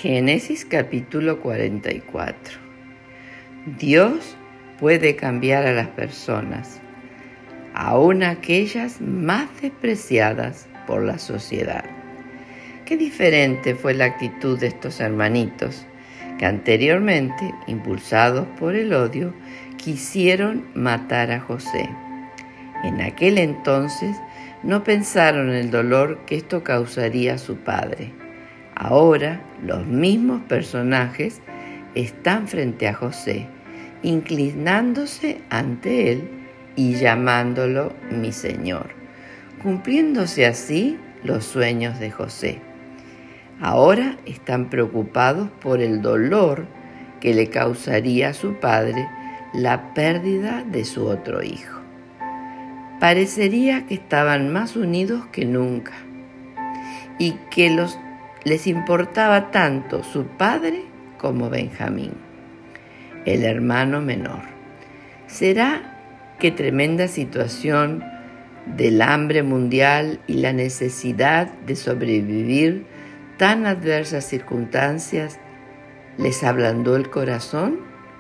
Génesis capítulo 44. Dios puede cambiar a las personas, aun aquellas más despreciadas por la sociedad. Qué diferente fue la actitud de estos hermanitos que anteriormente, impulsados por el odio, quisieron matar a José. En aquel entonces no pensaron en el dolor que esto causaría a su padre. Ahora los mismos personajes están frente a José, inclinándose ante él y llamándolo mi Señor, cumpliéndose así los sueños de José. Ahora están preocupados por el dolor que le causaría a su padre la pérdida de su otro hijo. Parecería que estaban más unidos que nunca y que les importaba tanto su padre como Benjamín, el hermano menor. ¿Será que tremenda situación del hambre mundial y la necesidad de sobrevivir tan adversas circunstancias les ablandó el corazón?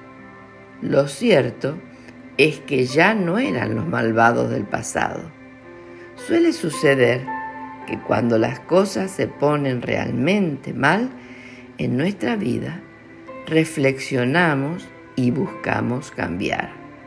Lo cierto es que ya no eran los malvados del pasado. Suele suceder que cuando las cosas se ponen realmente mal en nuestra vida, reflexionamos y buscamos cambiar.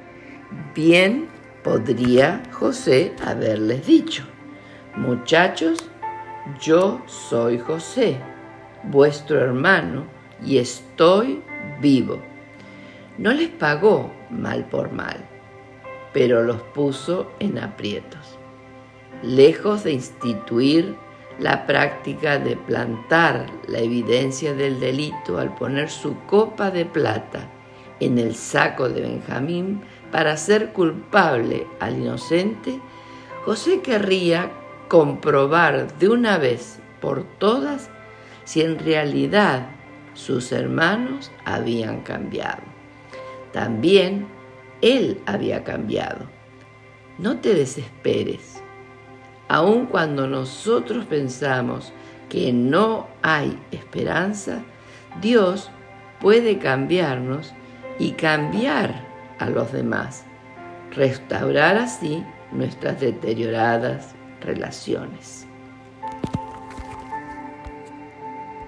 Bien podría José haberles dicho: muchachos, yo soy José, vuestro hermano, y estoy vivo. No les pagó mal por mal, pero los puso en aprietos. Lejos de instituir la práctica de plantar la evidencia del delito al poner su copa de plata en el saco de Benjamín para hacer culpable al inocente, José querría comprobar de una vez por todas si en realidad sus hermanos habían cambiado. También él había cambiado. No te desesperes. Aun cuando nosotros pensamos que no hay esperanza, Dios puede cambiarnos y cambiar a los demás, restaurar así nuestras deterioradas relaciones.